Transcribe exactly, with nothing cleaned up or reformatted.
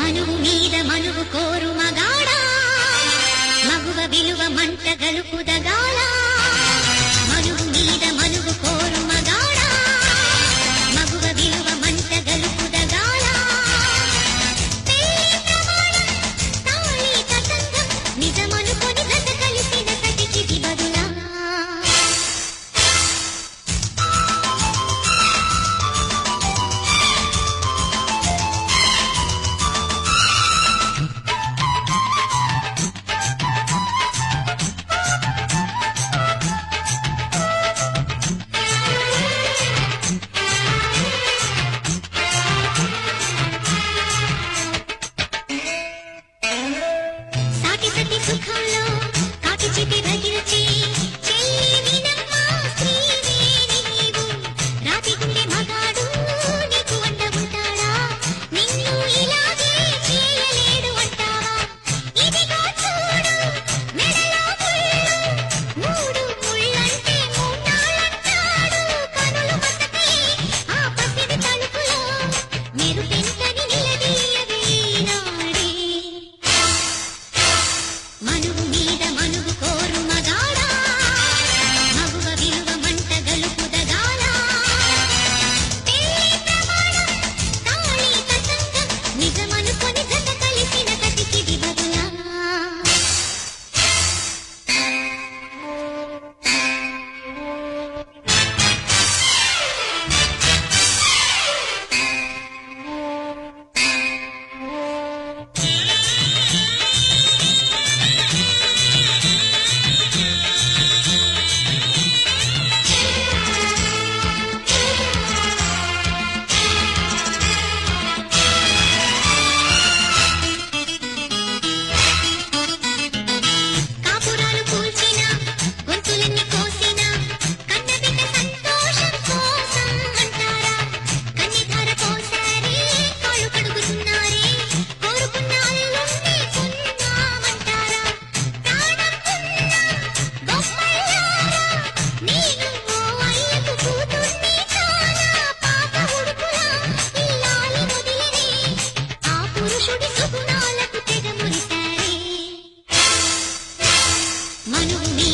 మనువు మీద మనువు కోరు మగాడా మగువ విలువ మంట గలుపుదగాల మనువు మీద మనువు కోరు మగాడా మగువ విలువ మంట గలుపుదగాల తాళి కసంగం నిజమనుకొని గత కలిసిన సతికి బదులా సుఖంలో కాకి చిటి రగిల్చి చెల్లి వినమ్మా శ్రీవే నీవు రాతి గుండె మగాడు నీకు వంట ఉంటాడా నిన్ను ఇలాగే చేయలేడు అంటావా ఇదిగో చూడు మెడలో ముళ్ళు మూడు ముళ్ళంటే మూడాలంటాడు కనులు మసకి ఆ పసిడి తలుపులో మెరుపెంతని నిలదీయవే నాడే మనువు మీద మనువు కోరు మగాడా మగువ విలువ మంట గలుపుదగాల పెళ్లి ప్రమాణం తాళి కసంగం నిజమనుకొని గత కలిసిన కతికి బదులా కాపురాలు కూల్చిన గొంతులన్నీ కోసిన కన్నబిడ్డ సంతోషం కోసం అంటారా కన్నిధార పోసారే కాళ్ళు కడుగుతున్నారే కోరుకున్న అల్లుణ్ణి కొన్నామంటారా ప్రాణం ఉన్న బొమ్మల్లారా నేను ఓ అయ్యకు కూతుర్ని కానా పాత ఉడుపులా ఇల్లాలి వదిలిరే ఆ పురుషుడి సుగుణాలకు తెగ మురిశారే మనువు